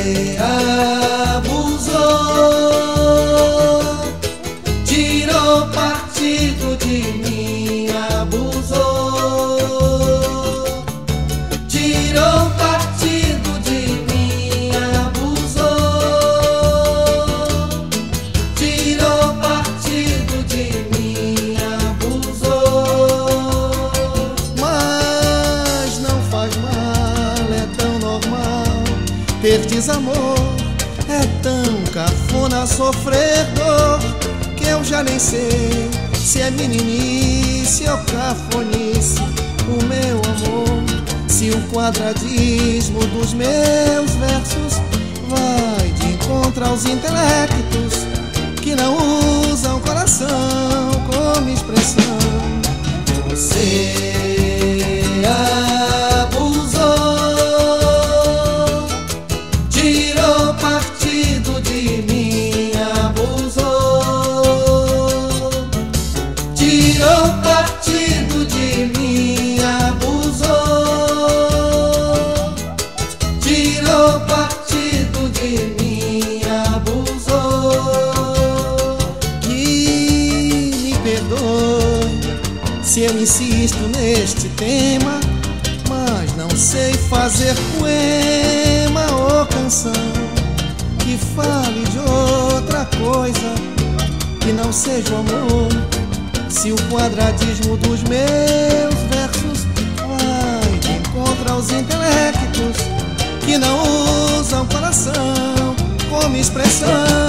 abusou, tirou partido de mim, abusou, tirou partido de mim, abusou, tirou partido de mim, abusou. Mas não faz mal, é tão normal ter desamor, é tão cafona sofrer dor, que eu já nem sei se é meninice ou cafonice o meu amor. Se o quadradismo dos meus versos vai de encontro aos intelectos que não usam coração como expressão. Você abusou, tirou partido de mim, abusou, tirou partido de mim, abusou, tirou partido de mim, abusou. E me perdoe se eu insisto neste tema, mas não sei fazer poema ou canção que fale de outra coisa que não seja o amor. Se o quadradismo dos meus versos vai de encontro aos intelectos que não usam coração como expressão.